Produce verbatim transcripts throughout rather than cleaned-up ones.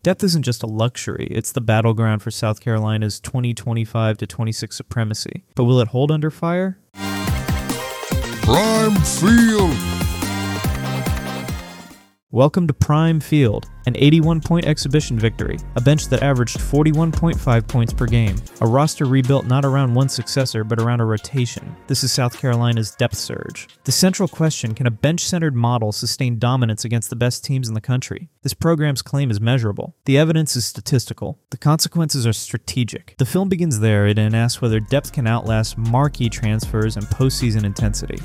Depth isn't just a luxury, it's the battleground for South Carolina's twenty twenty-five to twenty-six supremacy. But will it hold under fire? Prime Field! Welcome to Prime Field, an eighty-one point exhibition victory, a bench that averaged forty-one point five points per game, a roster rebuilt not around one successor but around a rotation. This is South Carolina's depth surge. The central question, can a bench-centered model sustain dominance against the best teams in the country? This program's claim is measurable. The evidence is statistical. The consequences are strategic. The film begins there and asks whether depth can outlast marquee transfers and postseason intensity.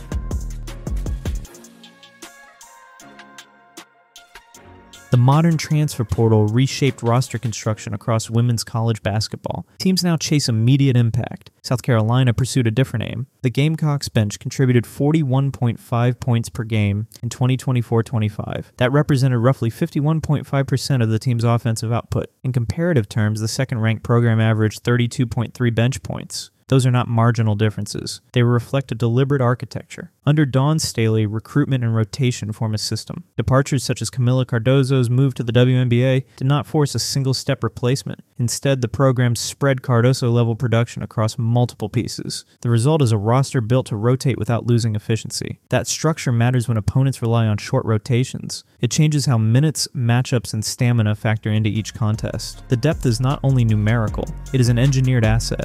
The modern transfer portal reshaped roster construction across women's college basketball. Teams now chase immediate impact. South Carolina pursued a different aim. The Gamecocks bench contributed forty-one point five points per game in twenty twenty-four twenty-five. That represented roughly fifty-one point five percent of the team's offensive output. In comparative terms, the second-ranked program averaged thirty-two point three bench points. Those are not marginal differences. They reflect a deliberate architecture. Under Dawn Staley, recruitment and rotation form a system. Departures such as Camila Cardozo's move to the W N B A did not force a single-step replacement. Instead, the program spread Cardozo-level production across multiple pieces. The result is a roster built to rotate without losing efficiency. That structure matters when opponents rely on short rotations. It changes how minutes, matchups, and stamina factor into each contest. The depth is not only numerical, it is an engineered asset.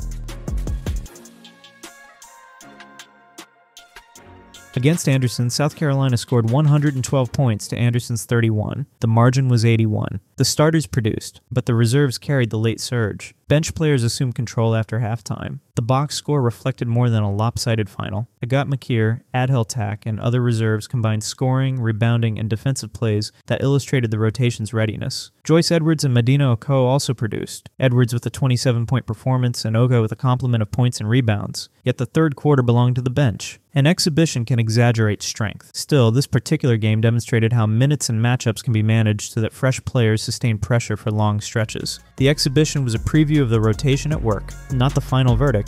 Against Anderson, South Carolina scored one hundred twelve points to Anderson's thirty-one. The margin was eighty-one. The starters produced, but the reserves carried the late surge. Bench players assumed control after halftime. The box score reflected more than a lopsided final. Agat McKeer, Adhel Tack, and other reserves combined scoring, rebounding, and defensive plays that illustrated the rotation's readiness. Joyce Edwards and Medina Oko also produced, Edwards with a twenty-seven point performance and Oko with a complement of points and rebounds. Yet the third quarter belonged to the bench. An exhibition can exaggerate strength. Still, this particular game demonstrated how minutes and matchups can be managed so that fresh players sustain pressure for long stretches. The exhibition was a preview of the rotation at work, not the final verdict.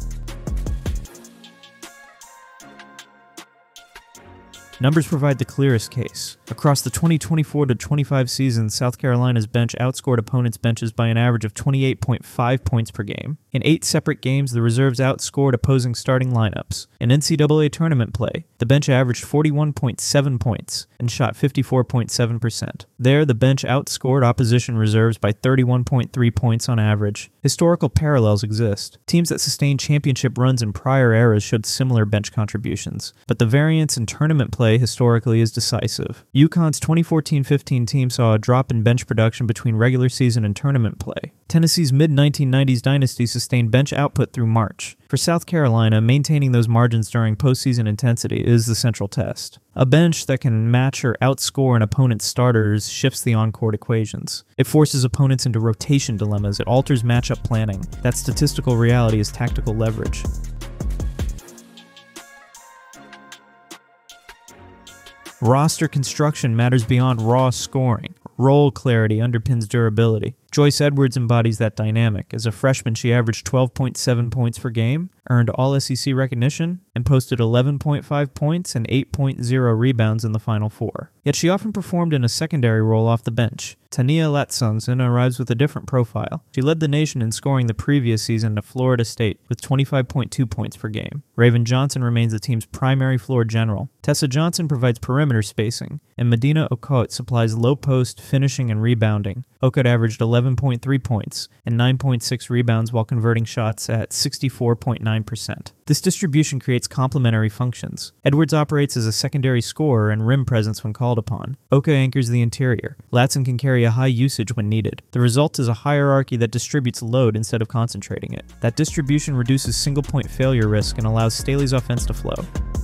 Numbers provide the clearest case. Across the twenty twenty-four to twenty-five season, South Carolina's bench outscored opponents' benches by an average of twenty-eight point five points per game. In eight separate games, the reserves outscored opposing starting lineups. In N C double A tournament play, the bench averaged forty-one point seven points and shot fifty-four point seven percent. There, the bench outscored opposition reserves by thirty-one point three points on average. Historical parallels exist. Teams that sustained championship runs in prior eras showed similar bench contributions, but the variance in tournament play historically is decisive. UConn's twenty fourteen fifteen team saw a drop in bench production between regular season and tournament play. Tennessee's mid nineteen nineties dynasty sustained bench output through March. For South Carolina, maintaining those margins during postseason intensity is the central test. A bench that can match or outscore an opponent's starters shifts the on-court equations. It forces opponents into rotation dilemmas. It alters matchup planning. That statistical reality is tactical leverage. Roster construction matters beyond raw scoring. Role clarity underpins durability. Joyce Edwards embodies that dynamic. As a freshman, she averaged twelve point seven points per game, earned All S E C recognition, and posted eleven point five points and eight point oh rebounds in the Final Four. Yet she often performed in a secondary role off the bench. Tania Latsanson arrives with a different profile. She led the nation in scoring the previous season at Florida State with twenty-five point two points per game. Raven Johnson remains the team's primary floor general. Tessa Johnson provides perimeter spacing, and Medina Okot supplies low post, finishing, and rebounding. Okot averaged eleven point three points and nine point six rebounds while converting shots at sixty-four point nine percent. This distribution creates complementary functions. Edwards operates as a secondary scorer and rim presence when called upon. Oka anchors the interior. Latson can carry a high usage when needed. The result is a hierarchy that distributes load instead of concentrating it. That distribution reduces single-point failure risk and allows Staley's offense to flow.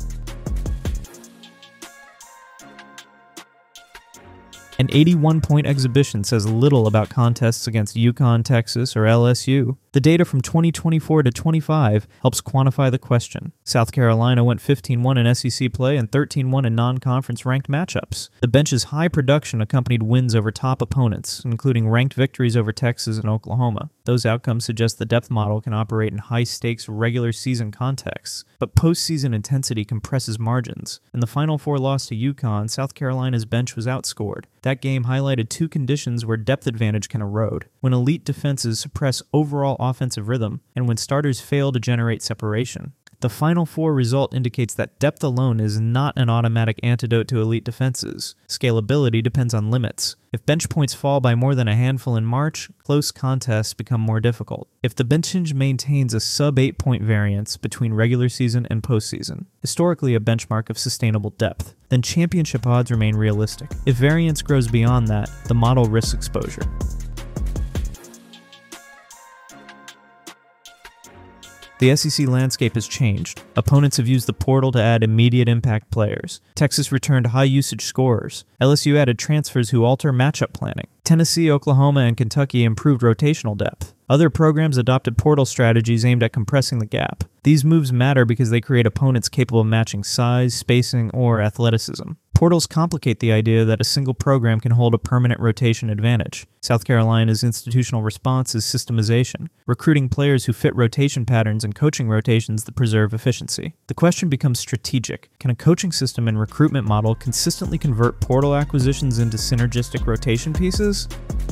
An eighty-one point exhibition says little about contests against UConn, Texas, or L S U. The data from twenty twenty-four to twenty-five helps quantify the question. South Carolina went fifteen one in S E C play and thirteen one in non-conference ranked matchups. The bench's high production accompanied wins over top opponents, including ranked victories over Texas and Oklahoma. Those outcomes suggest the depth model can operate in high-stakes regular season contexts, but postseason intensity compresses margins. In the Final Four loss to UConn, South Carolina's bench was outscored. That game highlighted two conditions where depth advantage can erode: when elite defenses suppress overall offensive rhythm, and when starters fail to generate separation. The Final Four result indicates that depth alone is not an automatic antidote to elite defenses. Scalability depends on limits. If bench points fall by more than a handful in March, close contests become more difficult. If the bench maintains a sub eight point variance between regular season and postseason, historically a benchmark of sustainable depth, then championship odds remain realistic. If variance grows beyond that, the model risks exposure. The S E C landscape has changed. Opponents have used the portal to add immediate impact players. Texas returned high-usage scorers. L S U added transfers who alter matchup planning. Tennessee, Oklahoma, and Kentucky improved rotational depth. Other programs adopted portal strategies aimed at compressing the gap. These moves matter because they create opponents capable of matching size, spacing, or athleticism. Portals complicate the idea that a single program can hold a permanent rotation advantage. South Carolina's institutional response is systemization, recruiting players who fit rotation patterns and coaching rotations that preserve efficiency. The question becomes strategic. Can a coaching system and recruitment model consistently convert portal acquisitions into synergistic rotation pieces?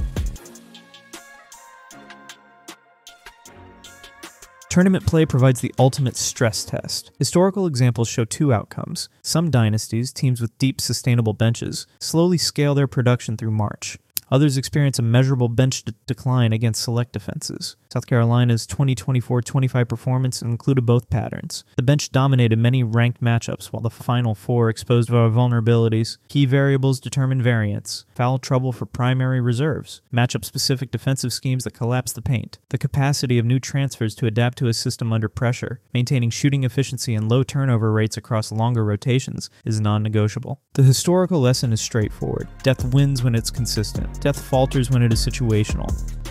Tournament play provides the ultimate stress test. Historical examples show two outcomes. Some dynasties, teams with deep, sustainable benches, slowly scale their production through March. Others experience a measurable bench de- decline against select defenses. South Carolina's twenty twenty-four twenty-five performance included both patterns. The bench dominated many ranked matchups, while the Final Four exposed vulnerabilities. Key variables determine variance: foul trouble for primary reserves, matchup-specific defensive schemes that collapse the paint, the capacity of new transfers to adapt to a system under pressure. Maintaining shooting efficiency and low turnover rates across longer rotations is non-negotiable. The historical lesson is straightforward. Depth wins when it's consistent. Depth falters when it is situational.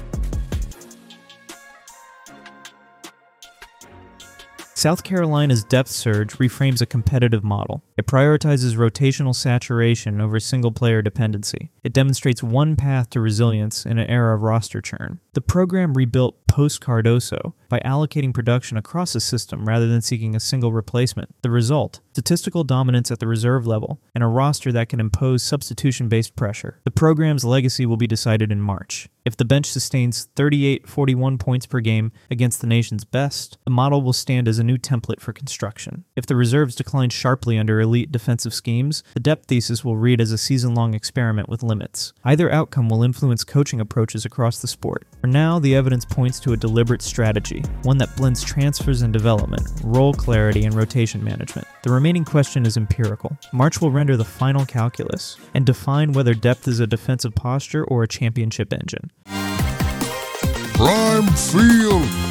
South Carolina's depth surge reframes a competitive model. It prioritizes rotational saturation over single-player dependency. It demonstrates one path to resilience in an era of roster churn. The program rebuilt post-Cardoso by allocating production across the system rather than seeking a single replacement. The result: statistical dominance at the reserve level and a roster that can impose substitution-based pressure. The program's legacy will be decided in March. If the bench sustains thirty-eight forty-one points per game against the nation's best, the model will stand as a new template for construction. If the reserves decline sharply under elite defensive schemes, the depth thesis will read as a season-long experiment with limits. Either outcome will influence coaching approaches across the sport. For now, the evidence points to a deliberate strategy, one that blends transfers and development, role clarity, and rotation management. The remaining question is empirical. March will render the final calculus and define whether depth is a defensive posture or a championship engine. Prime Field.